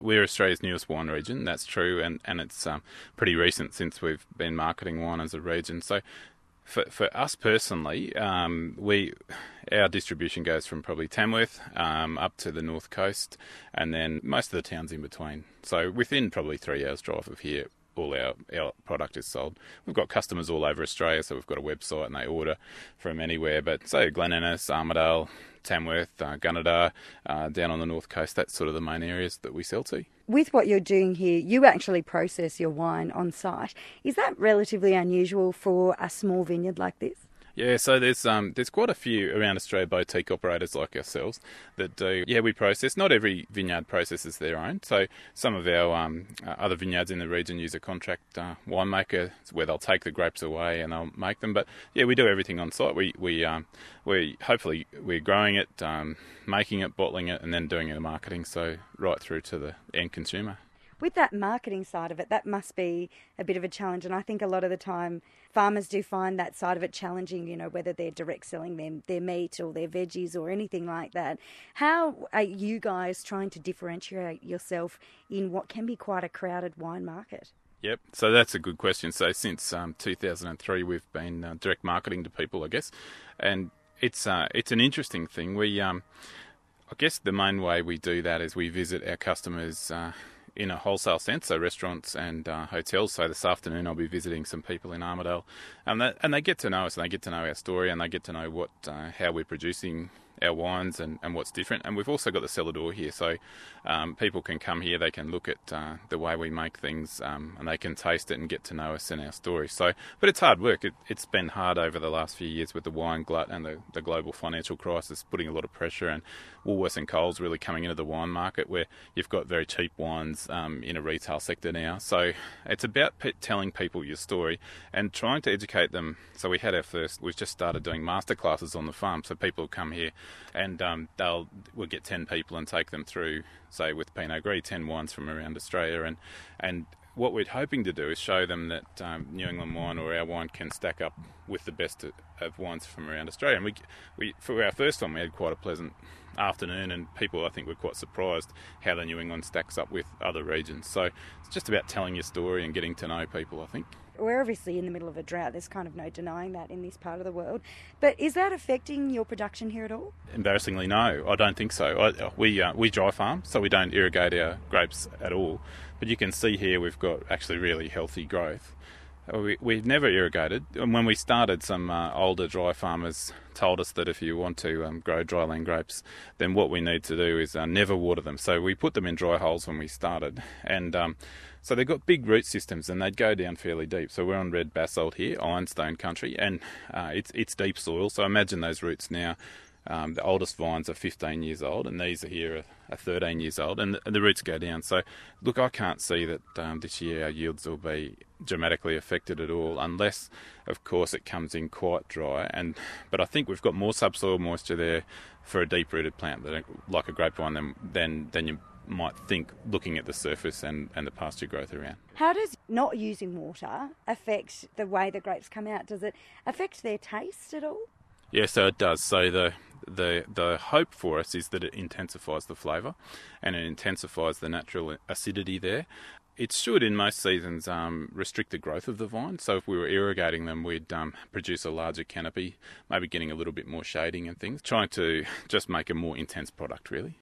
We're Australia's newest wine region, that's true, and it's pretty recent since we've been marketing wine as a region. So for us personally, our distribution goes from probably Tamworth up to the north coast, and then most of the towns in between. So within probably 3 hours drive of here, all our product is sold. We've got customers all over Australia, so we've got a website and they order from anywhere. But so Glen Innes, Armidale, Tamworth, Gunnedah, down on the north coast, that's sort of the main areas that we sell to. With what you're doing here, you actually process your wine on site. Is that relatively unusual for a small vineyard like this? Yeah, so there's quite a few around Australia boutique operators like ourselves that do. Yeah, we process. Not every vineyard processes their own. So some of our other vineyards in the region use a contract winemaker where they'll take the grapes away and they'll make them. But yeah, we do everything on site. We hopefully we're growing it, making it, bottling it, and then doing the marketing. So right through to the end consumer. With that marketing side of it, that must be a bit of a challenge. And I think a lot of the time farmers do find that side of it challenging, whether they're direct selling their meat or their veggies or anything like that. How are you guys trying to differentiate yourself in what can be quite a crowded wine market? Yep, so that's a good question. So since 2003, we've been direct marketing to people, I guess. And it's an interesting thing. I guess the main way we do that is we visit our customers in a wholesale sense, so restaurants and hotels. So this afternoon I'll be visiting some people in Armidale, and they get to know us, and they get to know our story, and they get to know how we're producing our wines and what's different. And we've also got the cellar door here, so people can come here, they can look at the way we make things, and they can taste it and get to know us and our story. So, but it's hard work. It's been hard over the last few years with the wine glut and the global financial crisis putting a lot of pressure, and Woolworths and Coles really coming into the wine market where you've got very cheap wines in a retail sector now. So it's about telling people your story and trying to educate them. So we've just started doing masterclasses on the farm, so people come here and we'll get 10 people and take them through, say with Pinot Gris, 10 wines from around Australia, and what we're hoping to do is show them that New England wine or our wine can stack up with the best of wines from around Australia. And we for our first one, we had quite a pleasant afternoon, and people, I think, were quite surprised how the New England stacks up with other regions. So it's just about telling your story and getting to know people, I think. We're obviously in the middle of a drought. There's kind of no denying that in this part of the world. But is that affecting your production here at all? Embarrassingly, no. I don't think so. We dry farm, so we don't irrigate our grapes at all. But you can see here we've got actually really healthy growth. We've never irrigated. And when we started, some older dry farmers told us that if you want to grow dryland grapes, then what we need to do is never water them. So we put them in dry holes when we started. And so they've got big root systems, and they'd go down fairly deep. So we're on red basalt here, ironstone country, and it's deep soil. So imagine those roots now. The oldest vines are 15 years old, and these are here are 13 years old, and the roots go down. So, look, I can't see that this year our yields will be dramatically affected at all, unless, of course, it comes in quite dry. But I think we've got more subsoil moisture there for a deep-rooted plant, like a grapevine, than you might think looking at the surface and the pasture growth around. How does not using water affect the way the grapes come out? Does it affect their taste at all? Yeah, so it does. So the hope for us is that it intensifies the flavour and it intensifies the natural acidity there. It should, in most seasons, restrict the growth of the vine. So if we were irrigating them, we'd produce a larger canopy, maybe getting a little bit more shading and things, trying to just make a more intense product, really.